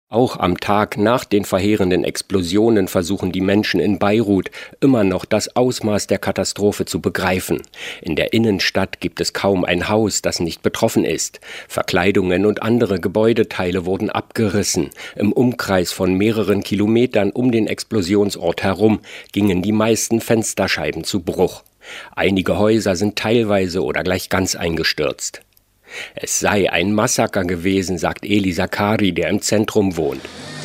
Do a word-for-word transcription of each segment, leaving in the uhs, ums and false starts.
Auch am Tag nach den verheerenden Explosionen versuchen die Menschen in Beirut immer noch das Ausmaß der Katastrophe zu begreifen. In der Innenstadt gibt es kaum ein Haus, das nicht betroffen ist. Verkleidungen und andere Gebäudeteile wurden abgerissen. Im Umkreis von mehreren Kilometern um den Explosionsort herum gingen die meisten Fensterscheiben zu Bruch. Einige Häuser sind teilweise oder gleich ganz eingestürzt. Es sei ein Massaker gewesen, sagt Eli Zakari, der im Zentrum wohnt.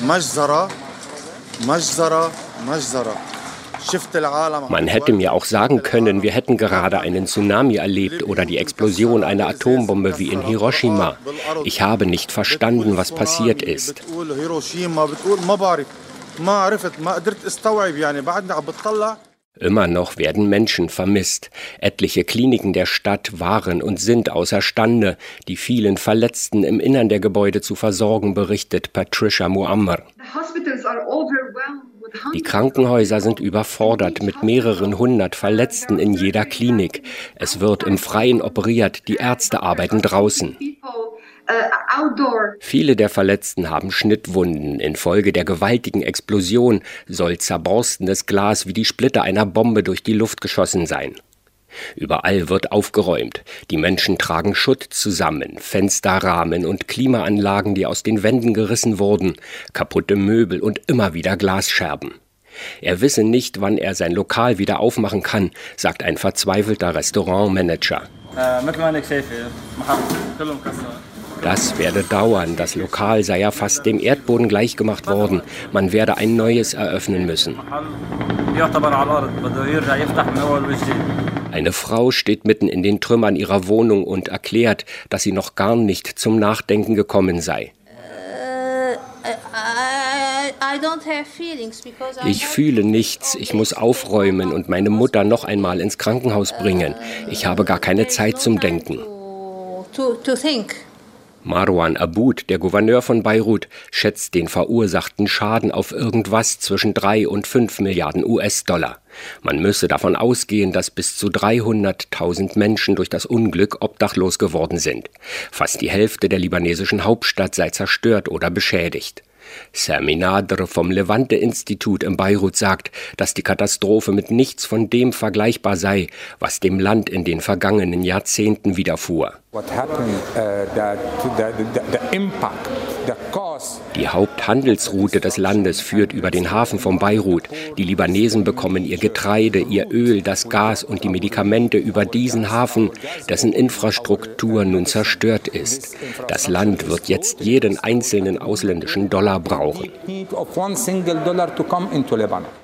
Man hätte mir auch sagen können, wir hätten gerade einen Tsunami erlebt oder die Explosion einer Atombombe wie in Hiroshima. Ich habe nicht verstanden, was passiert ist. Immer noch werden Menschen vermisst. Etliche Kliniken der Stadt waren und sind außerstande, die vielen Verletzten im Innern der Gebäude zu versorgen, berichtet Patricia Muammar. Die Krankenhäuser sind überfordert mit mehreren hundert Verletzten in jeder Klinik. Es wird im Freien operiert, die Ärzte arbeiten draußen. Viele der Verletzten haben Schnittwunden. Infolge der gewaltigen Explosion soll zerborstenes Glas wie die Splitter einer Bombe durch die Luft geschossen sein. Überall wird aufgeräumt. Die Menschen tragen Schutt zusammen, Fensterrahmen und Klimaanlagen, die aus den Wänden gerissen wurden, kaputte Möbel und immer wieder Glasscherben. Er wisse nicht, wann er sein Lokal wieder aufmachen kann, sagt ein verzweifelter Restaurantmanager. Das werde dauern, das Lokal sei ja fast dem Erdboden gleichgemacht worden. Man werde ein neues eröffnen müssen. Eine Frau steht mitten in den Trümmern ihrer Wohnung und erklärt, dass sie noch gar nicht zum Nachdenken gekommen sei. Ich fühle nichts, ich muss aufräumen und meine Mutter noch einmal ins Krankenhaus bringen. Ich habe gar keine Zeit zum Denken. Marwan Aboud, der Gouverneur von Beirut, schätzt den verursachten Schaden auf irgendwas zwischen drei und fünf Milliarden U S-Dollar. Man müsse davon ausgehen, dass bis zu dreihunderttausend Menschen durch das Unglück obdachlos geworden sind. Fast die Hälfte der libanesischen Hauptstadt sei zerstört oder beschädigt. Sami Nader vom Levante-Institut in Beirut sagt, dass die Katastrophe mit nichts von dem vergleichbar sei, was dem Land in den vergangenen Jahrzehnten widerfuhr. Die Haupthandelsroute des Landes führt über den Hafen von Beirut. Die Libanesen bekommen ihr Getreide, ihr Öl, das Gas und die Medikamente über diesen Hafen, dessen Infrastruktur nun zerstört ist. Das Land wird jetzt jeden einzelnen ausländischen Dollar brauchen.